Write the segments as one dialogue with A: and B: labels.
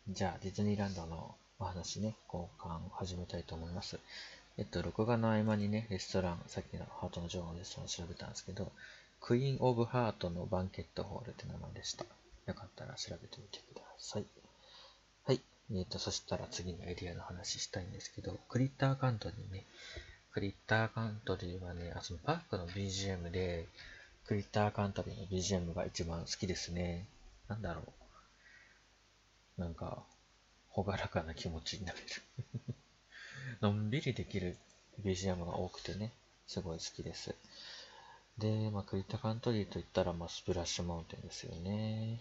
A: じゃあ、ディズニーランドのお話ね、交換を始めたいと思います。録画の合間にね、レストラン、さっきのハートの女王のレストランを調べたんですけど、クイーン・オブ・ハートのバンケットホールって名前でした。よかったら調べてみてください。はい。そしたら次のエリアの話したいんですけど、クリッターカントリーね。クリッターカントリーはね、そのパークの BGM で、クリッターカントリーの BGM が一番好きですね。なんだろう。なんか、朗らかな気持ちになれる。のんびりできる BGM が多くてね、すごい好きです。で、クリッタカントリーといったら、スプラッシュマウンテンですよね。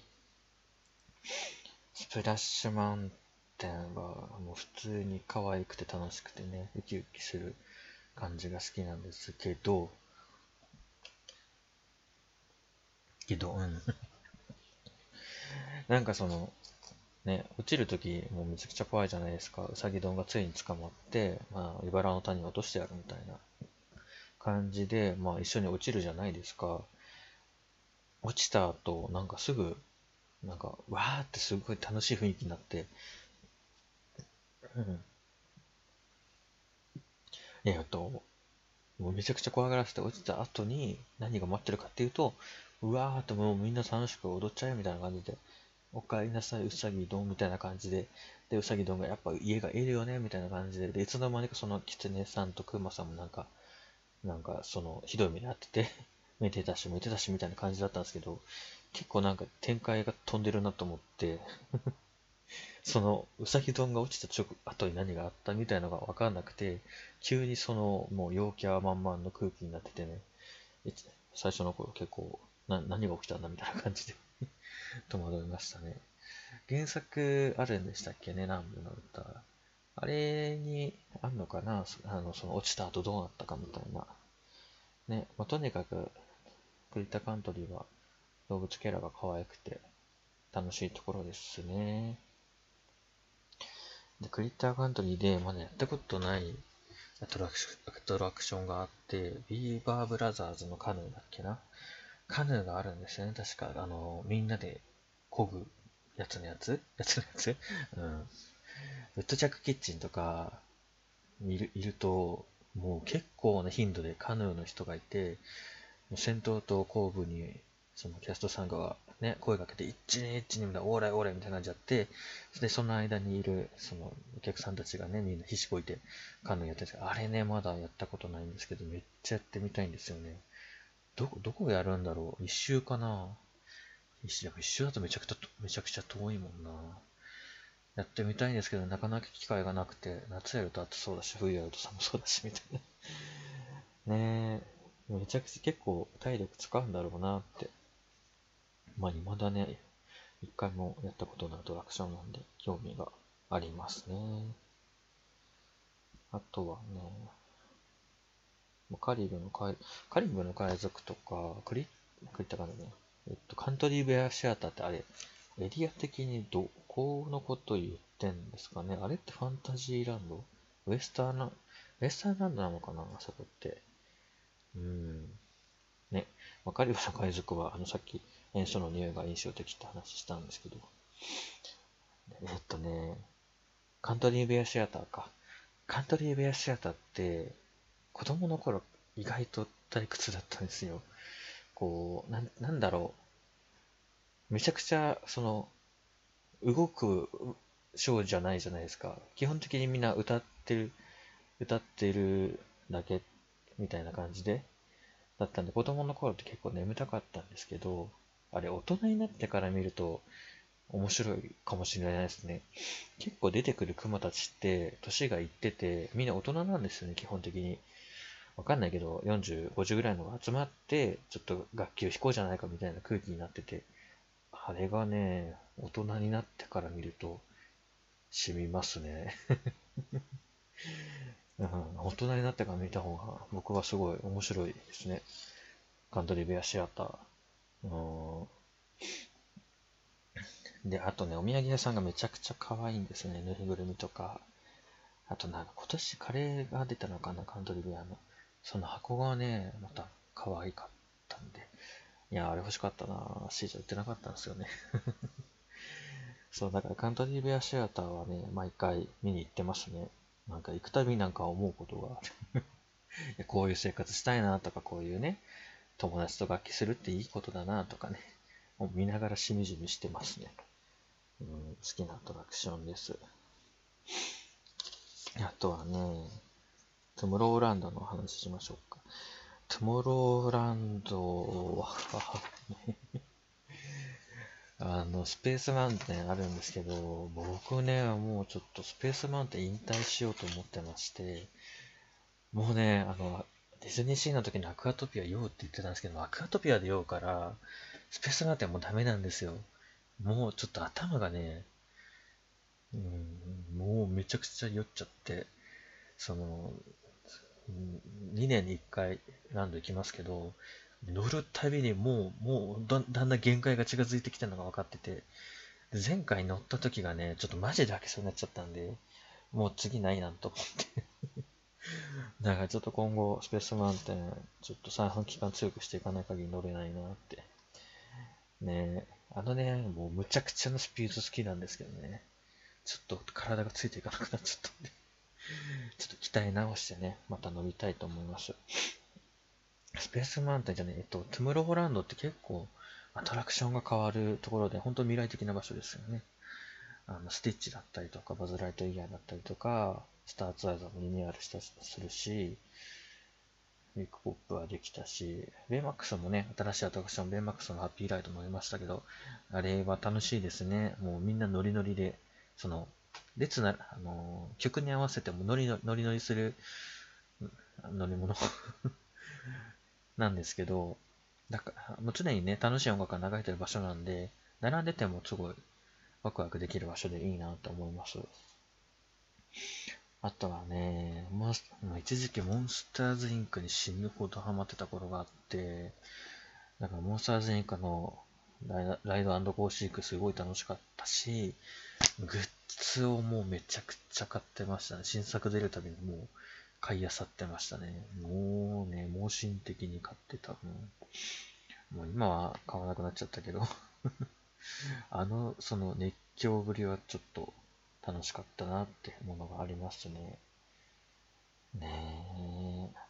A: スプラッシュマウンテンはもう普通に可愛くて楽しくてね、ウキウキする感じが好きなんですけど、なんかその、ね、落ちるときもうめちゃくちゃ怖いじゃないですか。ウサギ丼がついに捕まって、茨の谷に落としてやるみたいな感じで、一緒に落ちるじゃないですか。落ちた後、なんかすぐ、わーってすごい楽しい雰囲気になって、うん。もうめちゃくちゃ怖がらせて落ちた後に何が待ってるかっていうと、うわーってもうみんな楽しく踊っちゃえみたいな感じで、おかえりなさい、うさぎどんみたいな感じで、で、うさぎどんがやっぱ家がいるよねみたいな感じで、で、いつの間にかそのキツネさんとクマさんもそのひどい目に遭ってて、めでたしみたいな感じだったんですけど、結構なんか展開が飛んでるなと思って、そのうさぎ丼が落ちた後に何があったみたいなのが分かんなくて、急にそのもう陽キャ満々の空気になっててね、最初の頃結構何が起きたんだみたいな感じで戸惑いましたね。原作あるんでしたっけね、南部の歌。あれにあんのかな、その落ちた後どうなったかみたいな。ね、とにかく、クリッタカントリーは動物キャラが可愛くて楽しいところですね。で、クリッターカントリーでまだやったことないアトラクションがあって、ビーバーブラザーズのカヌーだっけな。カヌーがあるんですよね。確か、みんなで漕ぐやつうん。ウッドチャックキッチンとかいると、もう結構な頻度でカヌーの人がいて、先頭と後部に、そのキャストさんがね、声かけて、一に一にみたいな、オーライオーライみたいな感じやって、で、その間にいる、そのお客さんたちがね、みんなひしこいて、カヌーやってるんですけど、あれね、まだやったことないんですけど、めっちゃやってみたいんですよね。どこやるんだろう、一周かな。一周だとめちゃくちゃ遠いもんな。やってみたいんですけど、なかなか機会がなくて、夏やると暑そうだし、冬やると寒そうだし、みたいな。ねえ、めちゃくちゃ結構体力使うんだろうなって。未だね、一回もやったことないアトラクションなんで、興味がありますね。あとはね、カリブの海、カリブの海賊とか、クリったかなね。カントリーベアシアターってあれ、エリア的にどこのこと言ってんですかね。あれってファンタジーランドウエスタンラン、ウエスタンランドなのかなあそこって。うん。ね。カリブの海賊は、さっき、塩素の匂いが印象的って話したんですけど、ね、カントリーベアシアターか。カントリーベアシアターって、子供の頃、意外と退屈だったんですよ。なんだろう。めちゃくちゃ、動くショーじゃないじゃないですか。基本的にみんな歌ってるだけみたいな感じで、だったんで、子供の頃って結構眠たかったんですけど、あれ、大人になってから見ると面白いかもしれないですね。結構出てくるクマたちって、年がいってて、みんな大人なんですよね、基本的に。わかんないけど、40、50ぐらいのが集まって、ちょっと楽器を弾こうじゃないかみたいな空気になってて、あれがね、大人になってから見ると、染みますね。うん、大人になってから見た方が、僕はすごい面白いですね。カントリーベアシアター。うんで、あとね、お土産屋さんがめちゃくちゃ可愛いんですね。ぬいぐるみとか。あとなんか今年カレーが出たのかな、カントリーベアの。その箱がね、また可愛かったんで。いや、あれ欲しかったな。シーザー売ってなかったんですよね。 そう、だからカントリーベアシアターはね、毎回見に行ってますね。なんか行くたびになんか思うことがある。いやこういう生活したいなとか、こういうね、友達と楽器するっていいことだなとかね、もう見ながらしみじみしてますね。うん、好きなアトラクションです。あとはね、トゥモローランドの話しましょうか。トゥモローランドはスペースマウンテンあるんですけど、僕ね、もうちょっとスペースマウンテン引退しようと思ってまして、もうね、ディズニーシーの時にアクアトピア酔うって言ってたんですけど、アクアトピアで酔うから、スペースマウンテンもうダメなんですよ。もうちょっと頭がね、もうめちゃくちゃ酔っちゃって、その、2年に1回ランド行きますけど、乗るたびにもうだんだん限界が近づいてきてるのが分かってて、前回乗った時がね、ちょっとマジで開けそうになっちゃったんで、もう次ないなと思って。だからちょっと今後、スペースマウンテン、ちょっと三半期間強くしていかない限り乗れないなって。ねもうむちゃくちゃなスピード好きなんですけどね。ちょっと体がついていかなくなっちゃったんで、ちょっと鍛え直してね、また乗りたいと思います。スペースマウンテンじゃねトゥムローランドって結構アトラクションが変わるところで、本当未来的な場所ですよね。スティッチだったりとか、バズ・ライトイヤーだったりとか、スターツアーズもリニューアルしたするし、ビッグポップはできたし、ベイマックスもね、新しいアトラクション、ベイマックスのハッピーライド乗りましたけど、あれは楽しいですね。もうみんなノリノリで、その、列な、曲に合わせてもノリノリする乗り物なんですけど、だからもう常にね、楽しい音楽が流れてる場所なんで、並んでてもすごいワクワクできる場所でいいなと思います。あとはね、もう一時期モンスターズインクに死ぬほどハマってた頃があって、だからモンスターズインクのライドゴーシークすごい楽しかったし、グッズをもうめちゃくちゃ買ってましたね。新作出るたびにもう買い漁ってましたね。もうね、盲信的に買ってた。もう今は買わなくなっちゃったけどその熱狂ぶりはちょっと楽しかったなってものがありますね。ねえ。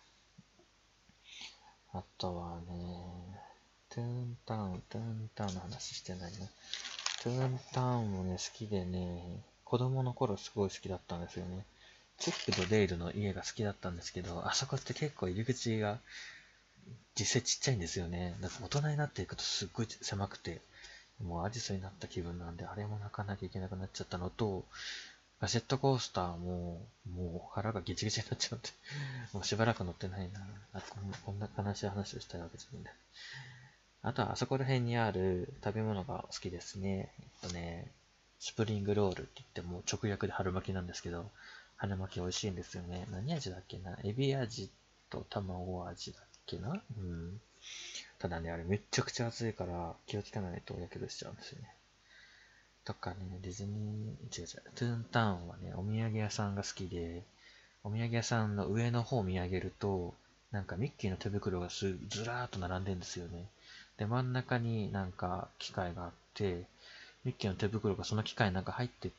A: あとはね、トゥーンタウンの話してないな。トゥーンタウンもね、好きでね、子供の頃すごい好きだったんですよね。チップとデイルの家が好きだったんですけど、あそこって結構入り口が実際ちっちゃいんですよね。だから大人になっていくとすっごい狭くて、もうアジサになった気分なんで、あれも泣かなきゃいけなくなっちゃったのと、ガジェットコースターもう腹がギチギチになっちゃって、もうしばらく乗ってないな。こんな悲しい話をしたいわけじゃないんだ。あとはあそこら辺にある食べ物が好きですね。スプリングロールって言っても直訳で春巻きなんですけど、春巻き美味しいんですよね。何味だっけな、エビ味と卵味だっけな。ただね、あれめっちゃくちゃ暑いから気をつけないとやけどしちゃうんですよね。とかね、ディズニー、違う違う、トゥーンタウンはね、お土産屋さんが好きで、お土産屋さんの上の方を見上げると、なんかミッキーの手袋がずらーっと並んでるんですよね。で、真ん中になんか機械があって、ミッキーの手袋がその機械になんか入ってって、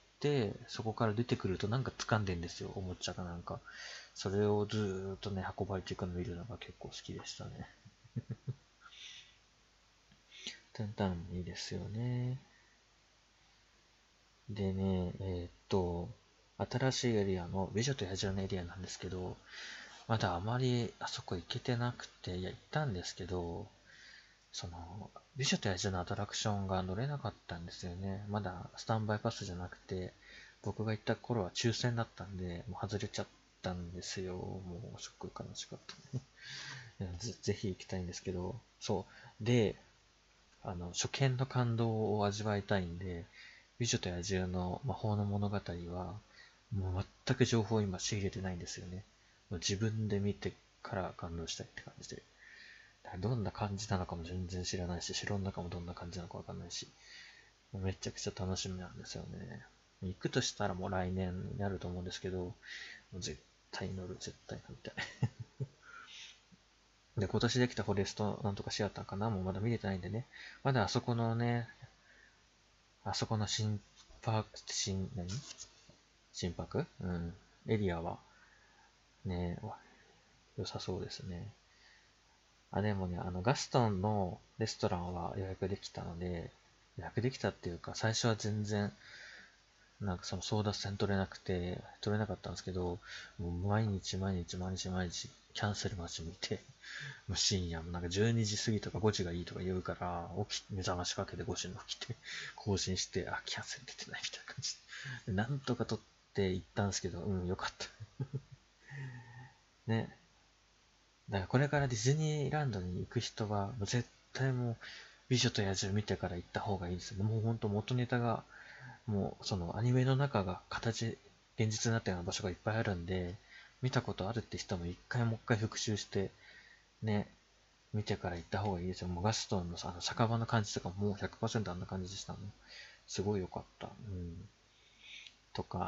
A: そこから出てくるとなんか掴んでんですよ、おもちゃがなんか。それをずーっとね、運ばれていくのを見るのが結構好きでしたね。トゥーンタウンもいいですよね。でね、新しいエリアの美女と野獣のエリアなんですけど、まだあまりあそこ行けてなくて、いや、行ったんですけど、美女と野獣のアトラクションが乗れなかったんですよね。まだスタンバイパスじゃなくて、僕が行った頃は抽選だったんで、もう外れちゃったんですよ。もうすっごい悲しかったね。いやぜひ行きたいんですけど、そう。で、初見の感動を味わいたいんで、美女と野獣の魔法の物語は、もう全く情報を今仕入れてないんですよね。もう自分で見てから感動したいって感じで。どんな感じなのかも全然知らないし、城の中もどんな感じなのかわかんないし、めちゃくちゃ楽しみなんですよね。行くとしたらもう来年になると思うんですけど、もう絶対乗る、絶対乗りたい。で、今年できたフォレストなんとかシアターかなもうまだ見れてないんでね。まだあそこの新パーク心拍エリアはね、良さそうですね。あ、でもね、ガストンのレストランは予約できたので、予約できたっていうか、最初は全然、なんかその争奪戦取れなかったんですけど、もう毎日、キャンセル待ち見て、もう深夜もなんか12時過ぎとか5時がいいとか言うから、目覚ましかけて5時に起きて、更新して、あ、キャンセル出てないみたいな感じで。なんとか取って行ったんですけど、よかった。ね。だからこれからディズニーランドに行く人は、もう絶対もう、美女と野獣見てから行った方がいいですよ。もうほんと元ネタが、もうそのアニメの中が現実になったような場所がいっぱいあるんで、見たことあるって人ももう一回復習して、ね、見てから行った方がいいですよ。もうガストンの酒場の感じとかもう100%あんな感じでしたもん。すごい良かった。とか、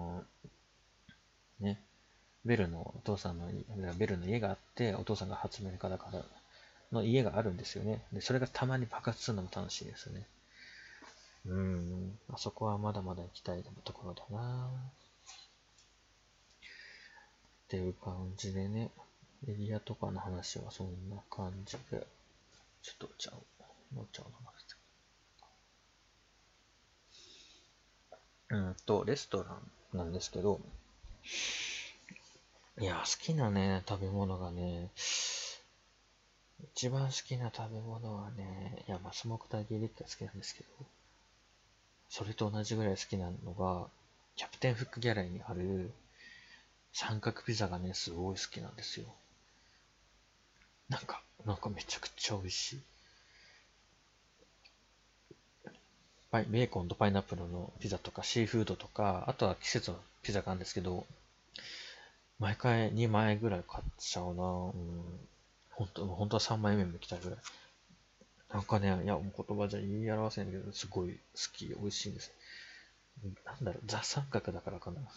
A: ね、ベルの家があって、お父さんが発明家だからの家があるんですよね。で、それがたまに爆発するのも楽しいですね。あそこはまだまだ行きたいところだなっていう感じでね、エリアとかの話はそんな感じで、ちょっとお茶を飲ませて。レストランなんですけど、いや、好きなね、食べ物がね、一番好きな食べ物はね、いや、スモークターキーリックが好きなんですけど、それと同じぐらい好きなのが、キャプテンフックギャラリーにある三角ピザがね、すごい好きなんですよ。なんかめちゃくちゃ美味しい。ベーコンとパイナップルのピザとかシーフードとか、あとは季節のピザがあるんですけど、毎回2枚ぐらい買っちゃうな。本当は3枚目も行きたいぐらい。なんかね、いや、もう言葉じゃ言い表せないけど、すごい好き、美味しいんです。なんだろう、ザ三角だからかな。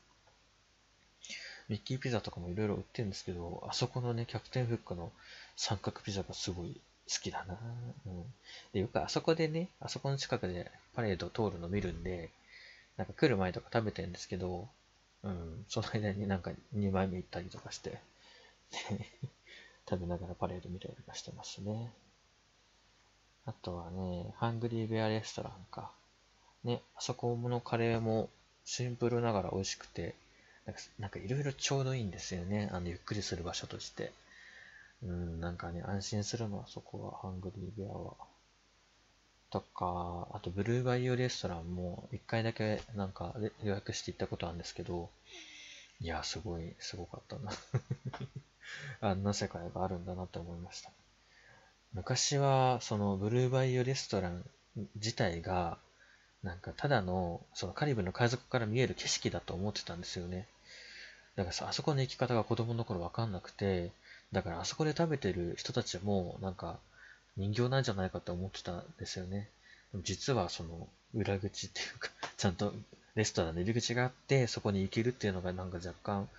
A: ミッキーピザとかもいろいろ売ってるんですけど、あそこのね、キャプテンフックの三角ピザがすごい好きだな。で、よくあそこでね、あそこの近くでパレード通るの見るんで、なんか来る前とか食べてるんですけど、その間になんか2枚目行ったりとかして、食べながらパレード見たりとかしてますね。あとはね、ハングリーベアレストランか。ね、あそこのカレーもシンプルながら美味しくて、なんかいろいろちょうどいいんですよね。ゆっくりする場所として。なんかね、安心するのはそこは、ハングリーベアは。とか、あとブルーバイオレストランも一回だけなんか予約して行ったことあるんですけど、いや、すごかったな。あんな世界があるんだなって思いました。昔は、そのブルーバイオレストラン自体が、なんかただの、そのカリブの海賊から見える景色だと思ってたんですよね。だからさ、あそこの行き方が子供の頃わかんなくて、だからあそこで食べてる人たちも、なんか人形なんじゃないかって思ってたんですよね。でも実はその裏口っていうか、ちゃんとレストランの入り口があって、そこに行けるっていうのがなんか若干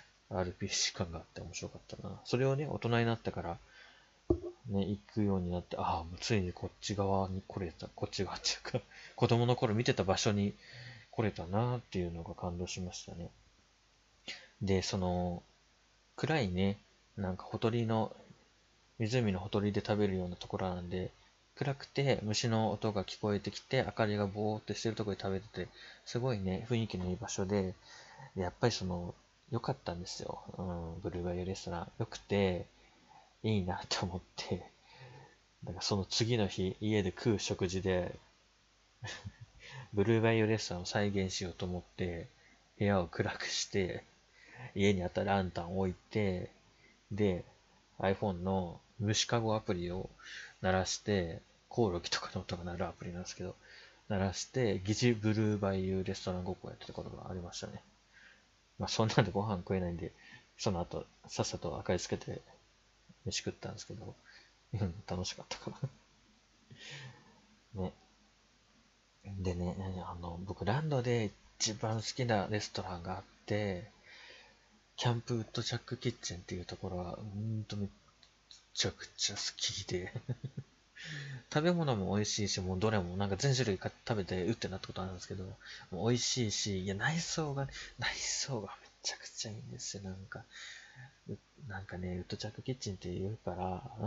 A: RPG 感があって面白かったな。それをね、大人になってからね、行くようになって、ああ、もうついにこっち側に来れた、こっち側っていうか、子供の頃見てた場所に来れたなっていうのが感動しましたね。で、暗いね、なんか湖のほとりで食べるようなところなんで、暗くて虫の音が聞こえてきて、明かりがぼーってしてるところで食べてて、すごいね、雰囲気のいい場所で、やっぱり良かったんですよ。ブルーバイオレストラン。良くて、いいなと思って、だからその次の日、家で食う食事で、ブルーバイオレストランを再現しようと思って、部屋を暗くして、家にあったランタンを置いて、で、iPhone の虫かごアプリを鳴らして、コオロギとかの音が鳴るアプリなんですけど、鳴らして、疑似ブルーバイユーレストランごっこやってたことがありましたね。そんなんでご飯食えないんで、その後、さっさと明かりつけて飯食ったんですけど、楽しかったかな。ね。でね、僕ランドで一番好きなレストランがあって、キャンプウッドチャックキッチンっていうところは、めちゃくちゃ好きで食べ物も美味しいし、もうどれもなんか全種類食べてうってなったことあるんですけど、もう美味しいし、いや、内装がめちゃくちゃいいんですよ。なんかね、ウッドチャックキッチンって言うから、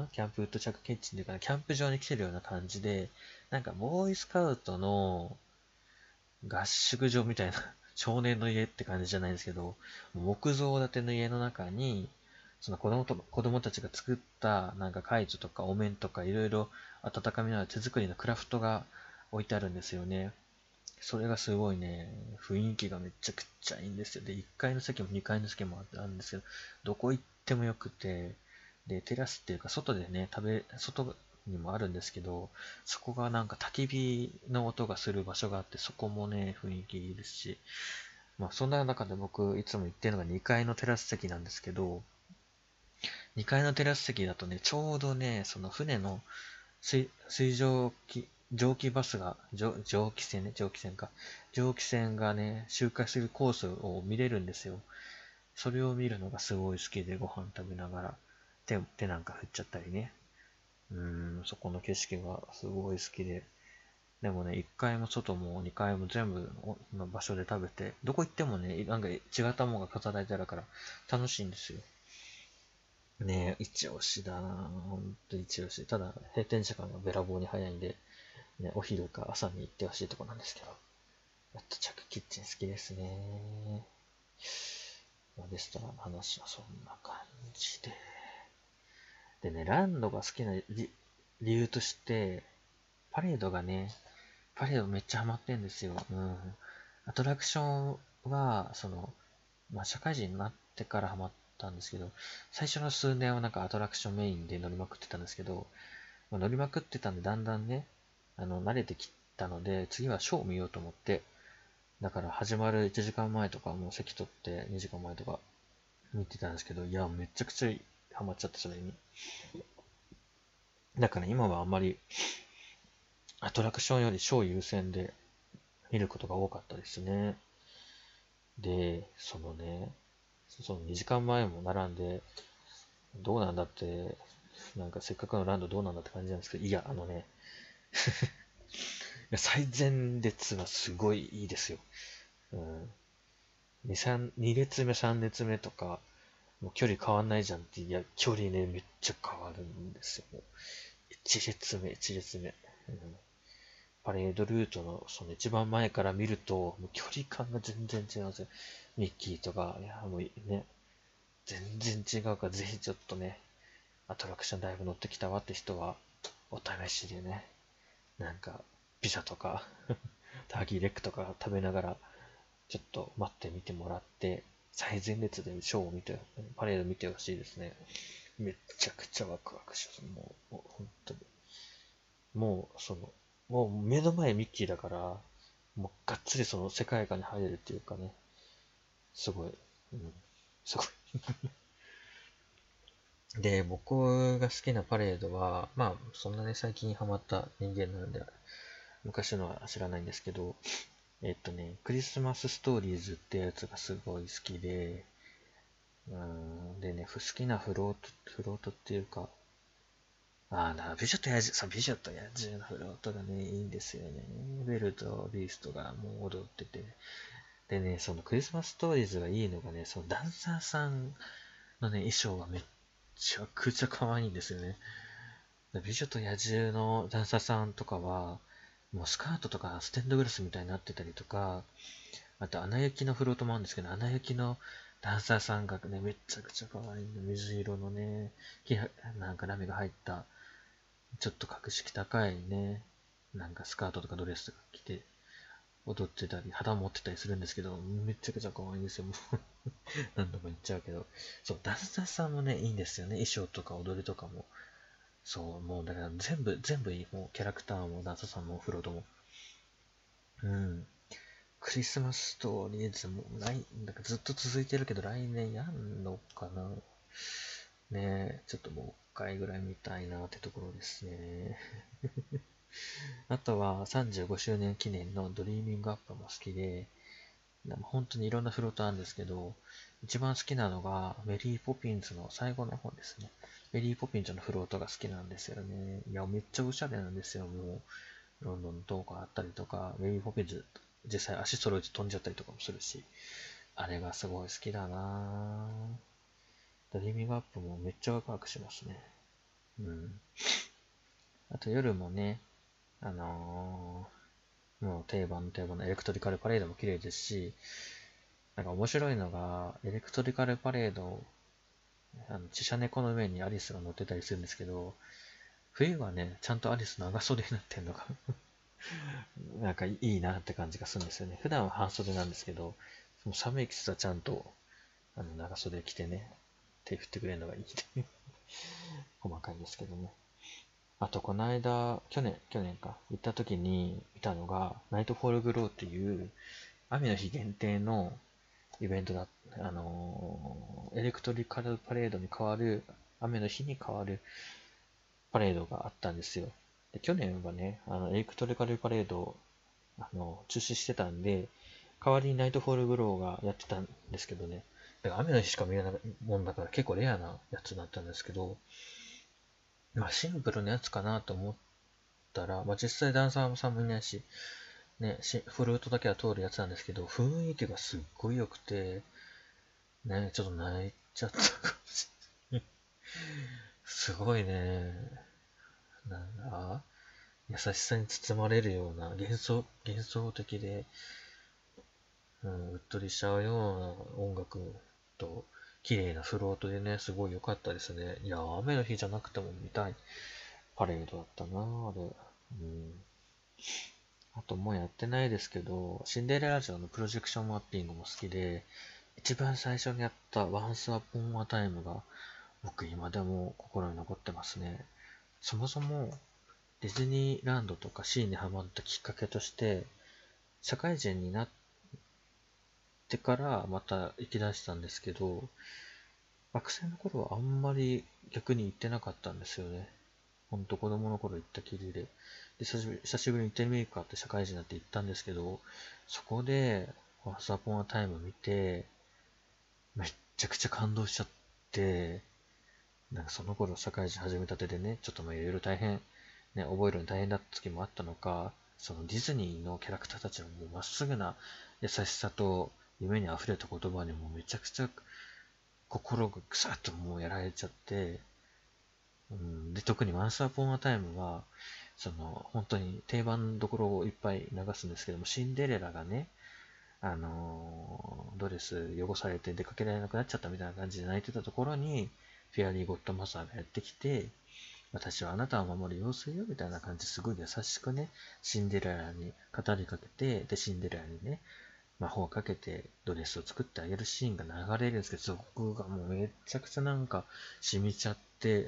A: キャンプウッドチャックキッチンっていうから、キャンプ場に来てるような感じで、なんかボーイスカウトの合宿所みたいな少年の家って感じじゃないんですけど、木造建ての家の中に、その子供たちが作ったなんかカイトとかお面とかいろいろ温かみのある手作りのクラフトが置いてあるんですよね。それがすごいね、雰囲気がめちゃくちゃいいんですよ。で、1階の席も2階の席もあるんですけど、どこ行ってもよくて、で、テラスっていうか外でね、外にもあるんですけど、そこがなんか焚き火の音がする場所があって、そこもね、雰囲気いいですし、まあそんな中で僕いつも行ってるのが2階のテラス席なんですけど、2階のテラス席だとね、ちょうどね、その船の水蒸気バスが、蒸気船ね、蒸気船か。蒸気船がね、周回するコースを見れるんですよ。それを見るのがすごい好きで、ご飯食べながら、手なんか振っちゃったりね。そこの景色がすごい好きで。でもね、1階も外も2階も全部の場所で食べて、どこ行ってもね、なんか違ったものが飾られてあるから楽しいんですよ。ねえ、一押しだなぁ。ほんと一押し。ただ、閉店時間がべらぼうに早いんで、ね、お昼か朝に行ってほしいとこなんですけど。やっと着キッチン好きですね。レストランの話はそんな感じで。でね、ランドが好きな理由として、パレードがね、パレードめっちゃハマってんですよ。アトラクションは、社会人になってからハマったんですけど、最初の数年はなんかアトラクションメインで乗りまくってたんですけど、乗りまくってたんで、だんだんね、慣れてきたので、次はショーを見ようと思って、だから始まる1時間前とか、もう席取って2時間前とか見てたんですけど、いや、めちゃくちゃハマっちゃって、それに。だから今はあんまりアトラクションよりショー優先で見ることが多かったですね。で、その2時間前も並んで、どうなんだって、なんかせっかくのランドどうなんだって感じなんですけど、いや、最前列はすごいいいですよ。うん。2列目、3列目とか、もう距離変わんないじゃんって、いや、距離ね、めっちゃ変わるんですよ。1列目、1列目。パレードルートのその一番前から見ると、もう距離感が全然違うんですよ。ミッキーとか、いや、もうね、全然違うから、ぜひちょっとね、アトラクションだいぶ乗ってきたわって人は、お試しでね、なんか、ピザとかターキーレッグとか食べながら、ちょっと待ってみてもらって、最前列でショーを見て、パレード見てほしいですね。めっちゃくちゃワクワクします。もう本当に。もう、もう目の前ミッキーだから、もうがっつりその世界観に入れるっていうかね、すごい、うん、すごい。で、僕が好きなパレードは、まあ、そんなね、最近ハマった人間なので、昔のは知らないんですけど、クリスマスストーリーズってやつがすごい好きで、でね、好きなフロートっていうか、美女と野獣、そう、美女と野獣のフロートがね、いいんですよね。ベルとビーストがもう踊ってて。でね、そのクリスマスストーリーズがいいのがね、そのダンサーさんのね、衣装がめっちゃくちゃ可愛いんですよね。美女と野獣のダンサーさんとかは、もうスカートとかステンドグラスみたいになってたりとか、あと、アナ雪のフロートもあるんですけど、アナ雪のダンサーさんがね、めちゃくちゃ可愛いんで、水色のね、なんかラメが入った、ちょっと格式高いね、なんかスカートとかドレスとか着て、踊ってたり、肌持ってたりするんですけど、めちゃくちゃ可愛いんですよ。もう何度も言っちゃうけど。そう、ダンサーさんもね、いいんですよね。衣装とか踊りとかも。そう、もうだから全部いい。もうキャラクターもダンサーさんもフロートも。うん。クリスマスストーリーズもなんかずっと続いてるけど来年やんのかなねえ、ちょっともう一回ぐらい見たいなってところですね。あとは35周年記念のドリーミングアップも好きで、本当にいろんなフロートあるんですけど、一番好きなのがメリーポピンズの最後の方ですね。 メリーポピンちゃんのフロートが好きなんですよね。いや、めっちゃおしゃれなんですよ。もう、ロンドンとかあったりとか、メリーポピンズ、実際足揃えて飛んじゃったりとかもするし、あれがすごい好きだなぁ。ドリーミングアップもめっちゃワクワクしますね。うん。あと夜もね、もう定番のエレクトリカルパレードも綺麗ですし、なんか面白いのが、エレクトリカルパレード、汽車猫の上にアリスが乗ってたりするんですけど、冬はね、ちゃんとアリス長袖になってんのがなんかいいなって感じがするんですよね。普段は半袖なんですけど、その寒い季節はちゃんと長袖着てね、手振ってくれるのがいい細かいですけどね。あと、この間、去年か、行った時に見たのが、ナイトフォールグローっていう、雨の日限定のイベントだ、エレクトリカルパレードに変わる、雨の日に変わるパレードがあったんですよ。で、去年はね、エレクトリカルパレードを、中止してたんで、代わりにナイトフォールグローがやってたんですけどね、だから雨の日しか見れないもんだから結構レアなやつだったんですけど、まあシンプルなやつかなと思ったら、まあ実際ダンサーさんもいないし、ね、フルートだけは通るやつなんですけど、雰囲気がすっごい良くて、ね、ちょっと泣いちゃったかもしれない。すごいね、なんだ、優しさに包まれるような、幻想的で、うん、うっとりしちゃうような音楽と、綺麗なフロートでね、すごい良かったですね。いや、雨の日じゃなくても見たいパレードだったな、あれ。うん。あともうやってないですけど、シンデレラ城のプロジェクションマッピングも好きで、一番最初にやった Once Upon a Time が僕今でも心に残ってますね。そもそもディズニーランドとかシーにハマったきっかけとして、社会人になってからまた行き出したんですけど、学生の頃はあんまり逆に行ってなかったんですよね。ほんと子供の頃行ったきりで。久しぶりに行ってみるかって社会人になって行ったんですけど、そこで、Once Upon a Time 見て、めっちゃくちゃ感動しちゃって、なんかその頃社会人始めたてでね、ちょっとまあいろいろ大変、ね、覚えるのに大変だった時もあったのか、そのディズニーのキャラクターたちのもうまっすぐな優しさと夢に溢れた言葉にもめちゃくちゃ心がぐさっともうやられちゃって、うん、で、特に Once Upon a Time は、その、本当に定番どころをいっぱい流すんですけども、シンデレラがね、ドレス汚されて出かけられなくなっちゃったみたいな感じで泣いてたところに、フェアリーゴッドマザーがやってきて、私はあなたを守る妖精よみたいな感じですごい優しくね、シンデレラに語りかけて、で、シンデレラにね、魔法をかけてドレスを作ってあげるシーンが流れるんですけど、そこがもうめちゃくちゃなんか染みちゃって、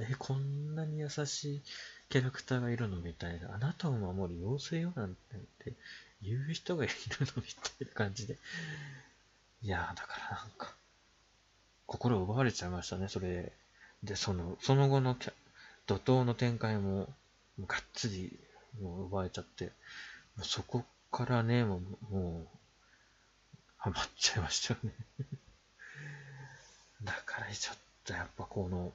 A: こんなに優しいキャラクターがいるのみたいな、あなたを守る妖精よなんて言う人がいるのみたいな感じで。いやー、だからなんか、心奪われちゃいましたね、それで。その後の怒涛の展開も、がっつり、もう奪われちゃって、もうそこからね、もう、ハマっちゃいましたよね。だからちょっとやっぱこの、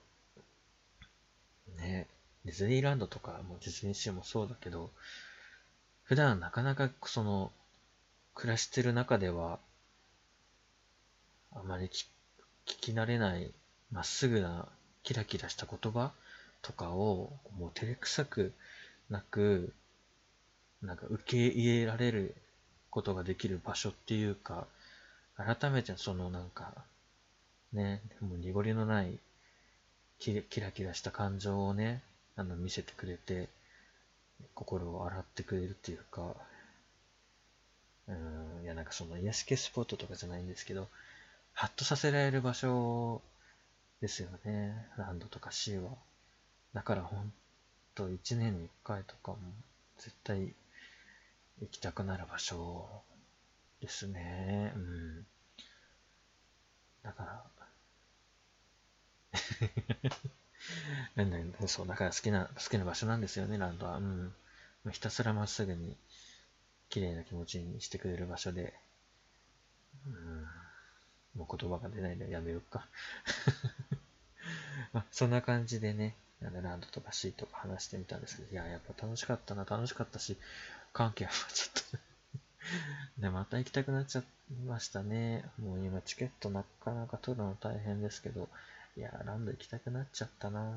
A: ね、ディズニーランドとか、もうディズニーシーもそうだけど、普段なかなか暮らしてる中では、あまり聞き慣れない、まっすぐな、キラキラした言葉とかを、もう照れくさくなく、なんか受け入れられることができる場所っていうか、改めてそのなんか、ね、もう濁りのないキラキラした感情をね、見せてくれて、心を洗ってくれるっていうか、いやなんかその癒し系スポットとかじゃないんですけど、ハッとさせられる場所ですよね。ランドとかシーは。だからほんと1年に1回とかも絶対行きたくなる場所ですね。うん。だからそう、だから好きな場所なんですよね、ランドは。うん。ひたすらまっすぐに綺麗な気持ちにしてくれる場所で、うん。もう言葉が出ないのでやめようか。 まあ、そんな感じでね、ランドとかシーとか話してみたんですけど、いや、やっぱ楽しかったな、楽しかったし、関係はちょっとで、また行きたくなっちゃいましたね。もう今チケットなかなか取るの大変ですけど、いや、ランド行きたくなっちゃったな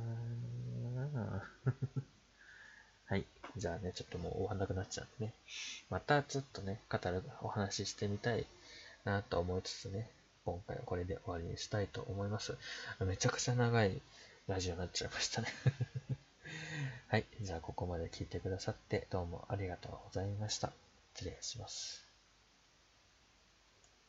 A: はい。じゃあね、ちょっともう終わんなくなっちゃうんでね。またちょっとね、お話ししてみたいなと思いつつね、今回はこれで終わりにしたいと思います。めちゃくちゃ長いラジオになっちゃいましたねはい。じゃあここまで聞いてくださってどうもありがとうございました。失礼します。